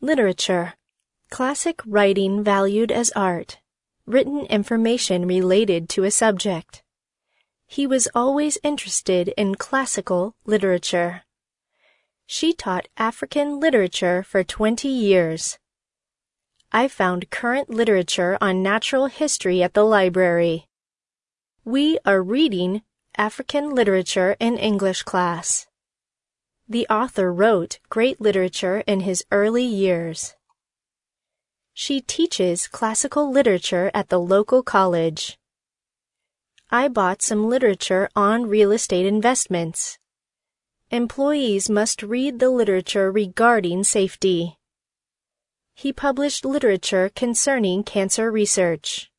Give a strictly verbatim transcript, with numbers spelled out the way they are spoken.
Literature. Classic writing valued as art. Written information related to a subject. He was always interested in classical literature. She taught African literature for twenty years. I found current literature on natural history at the library. We are reading African literature in English class. The author wrote great literature in his early years. She teaches classical literature at the local college. I bought some literature on real estate investments. Employees must read the literature regarding safety. He published literature concerning cancer research.